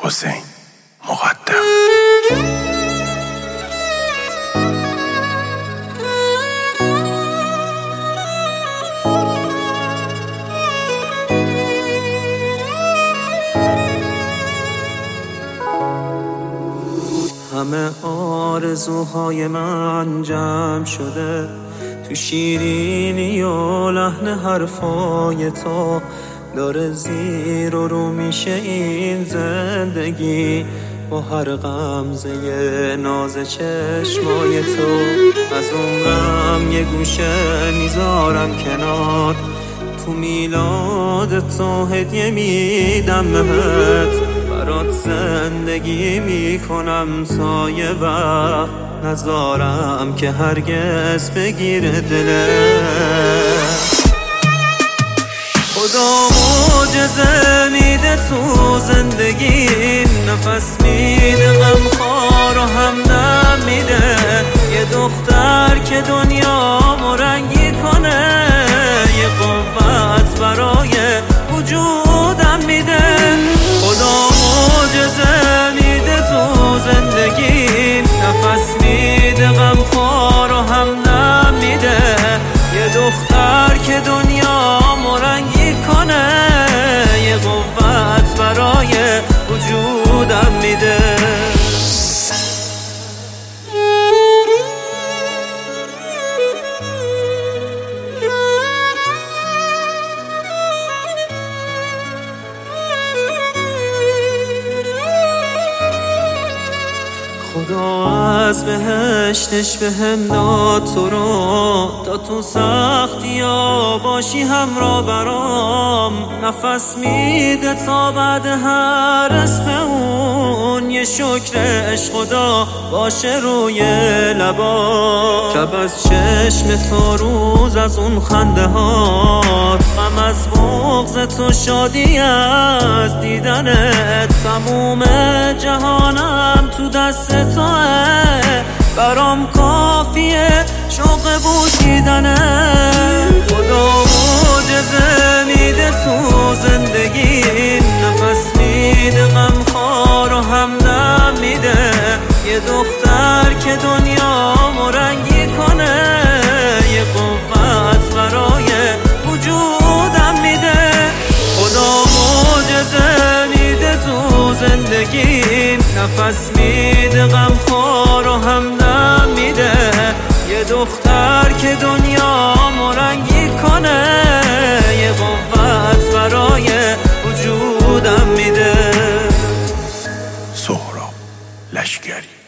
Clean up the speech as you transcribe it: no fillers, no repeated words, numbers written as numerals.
حسین مقدم. همه آرزوهای من جمع شده تو شیرینی و لحن حرفای تو، داره زیر و رو میشه این زندگی با هر غمزه ناز چشمای تو. از عمرم یه گوشه میذارم کنار، تو میلاد تو هدیه میدم بهت، برات زندگی میکنم تا یه وقت نذارم که هرگز بگیره دلت. خدا معجزه میده تو زندگیم، نفس میده غمخوار و همدم میده، یه دختر که دنیامو رنگی کنه، یه قوت برای وجودم میده. خدا معجزه میده تو زندگیم، نفس میده غمخوار و همدم میده، یه دختر که دنیامو رنگی کنه، یه قوت برای وجودم میده. خدا از بهشتش بهم داد تو رو، تا تو سختی‌ها باشی همراه برام، نفس میده تا بعد هر اسم اون، یه شکرش خدا باشه روی لبا. شب از چشم تو، روز از اون خنده هات، غم از بغض تو، شادی از دیدنت، تموم جهانم تو دست توه، برام کافیه شوق بوسیدنه. خدا معجزه میده تو زندگیم، نفس میده غمخوار و همدم میده، یه دختر که دنیامو رنگی کنه، یه قوت برای وجودم میده. خدا معجزه میده تو زندگیم، نفس میده غمخوار و همدم میده، یه دختر که دنیامو رنگی کنه، یه قوت برای وجودم میده. سهراب لشکری.